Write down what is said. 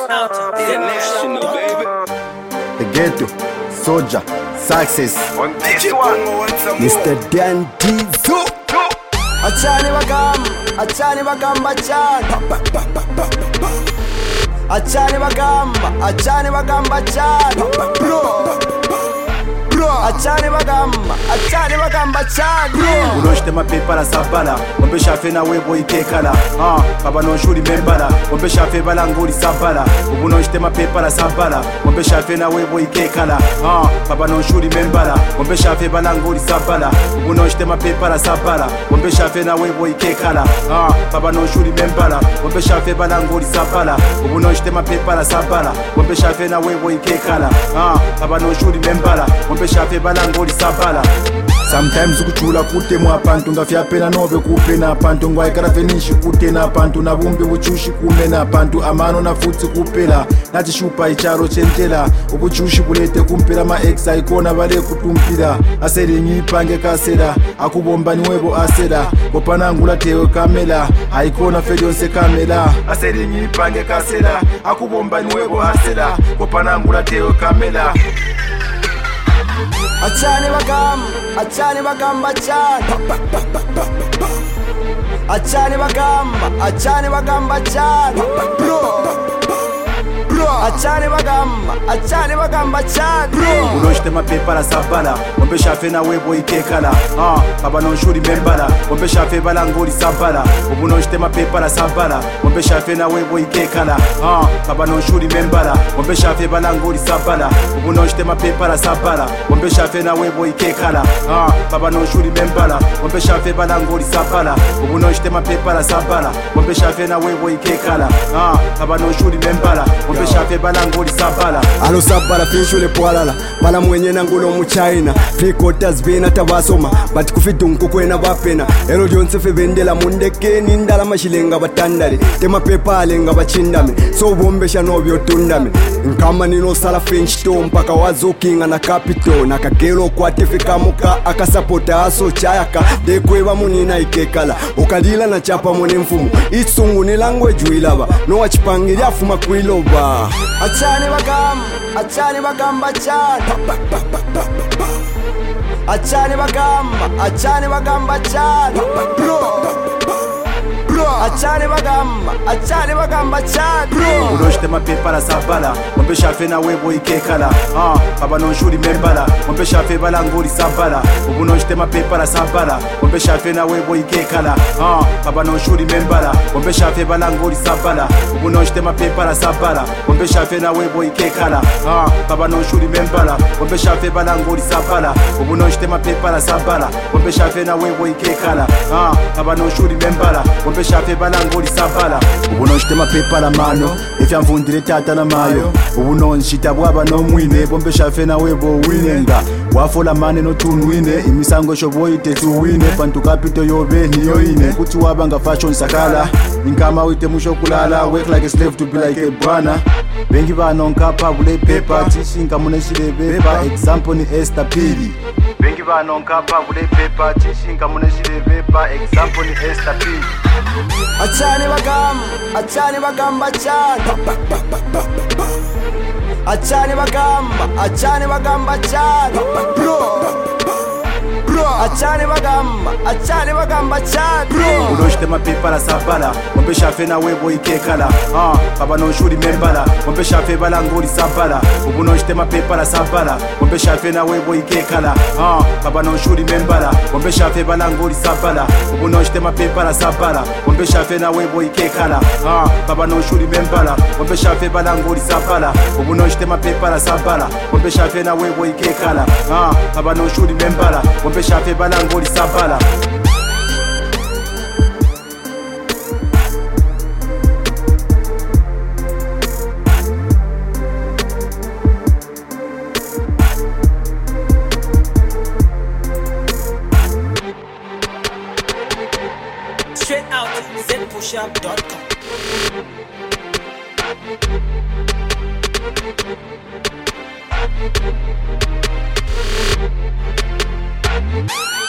out. National, baby. The ghetto, soldier, success. On this one, Mr. Dan Dizo. Achani bagamba chani. Achani bagamba chani. Achani bagamba chani. Unoshte mapepa la sabala Ombe shafe na webo ikekala Baba non shuri membala Ombe shafe balanguri sabala Unoshte mapepa la sabala Ombe shafe na webo ikekala Baba non shuri membala Ombe shafe balanguri sabala Unoshte mapepa la sabala Ombe shafe na webo ikekala Baba non shuri membala Ombe shafe balanguri sabala Unoshte mapepa la sabala Ombe shafe na webo ikekala Baba non shuri membala Ombe shafe balanguri sabala. Sometimes ukuchula kute mwa pantu ngafya pena nove kupena pantu ngwaikara finishi kutena pantu na bumbi uchushi kumena pantu amano na futsi kupela nati shupa icharo chenjela ubuchushi bulete kumpela ma ex ikona bale kutumpira aseri nyipange kasera akubomba niwebo asera kopanangula tewe kamera aikona fedonse kamera aseri nyipange kasera akubomba niwebo asera kopanangula tewe kamera. Achani bagamba chani. Achani bagamba chani. Achani bagamba chani. Unoshte mapepa la sabala Ombe shafe na webo ikekala Baba non shuri membala Ombe shafe balanguri sabala Unoshte mapepa la sabala Ombe shafe na webo ikekala Baba non shuri membala Ombe shafe balanguri sabala Unoshte mapepa la sabala Ombe shafe na webo ikekala Baba non shuri membala Ombe shafe balanguri sabala Unoshte mapepa la sabala Ombe shafe na webo ikekala Baba non shuri membala Ombe shafe balanguri sabala. Alo sabala finshule poalala Bala mwenye na ngulo muchaina Frikotas vena tabasoma Bati kufidunku kwena bapena Ero jonse fe vendela mundeke Nindala mashilenga batandale Tema pepa alenga bachindame So bombesha novyo tundame Nkama nino sala finchito Mpaka wazokinga na kapito Nakagelo kwa tifika muka Akasapota aso chayaka Dekweva munina ikekala Ukadila na chapa mwene mfumu Itsungu ni language uilaba No wachipangiri afuma kuiloba. Achani bagamba chani. Achani bagamba chani. Achani bagamba chani. Unoshte mapepa la sabala Ombe shafe na webo ikekala Baba non shuri membala Ombe shafe balanguri sabala Unoshte mapepa la sabala Ombe shafe na webo ikekala Baba non shuri membala Ombe shafe balanguri sabala Unoshte mapepa la sabala Ombe shafe na webo ikekala Baba non shuri membala Ombe shafe balanguri sabala Unoshte mapepa la sabala Ombe shafe na webo ikekala Baba non shuri membala Ombe shafe balanguri sabala Unoshte mapepa la mano Ifya mvundire tata na mayo Unonshita bwaba no mwine Bombe shafe na webo winenga Wafola mane no tunwine Imisango shobo ite tuwine Pantu kapito yobe ni yoine Kutu wabanga fashion sakala Inkama wite musho kulala Work like a slave to be like a brana Bengi bano nkapa bule pepa Tishinka muneshile beba Example ni Esther Pili Bengi bano nkapa bule pepa Tishinka muneshile beba Example ni Esther Pili. Achani bagamba chani. Achani bagamba chani. Achani bagamba chani. Unoshte mapepa la sabala Ombe shafe na webo ikekala Baba non shuri membala Ombe shafe balanguri sabala Unoshte mapepa la sabala Ombe shafe na webo ikekala Baba non shuri membala Ombe shafe balanguri sabala Unoshte mapepa la sabala Ombe shafe na webo ikekala Baba non shuri membala Ombe shafe balanguri sabala Unoshte mapepa la sabala Ombe shafe na webo ikekala Baba non shuri membala Ombe shafe balanguri sabala. Straight out ZPushUp.com.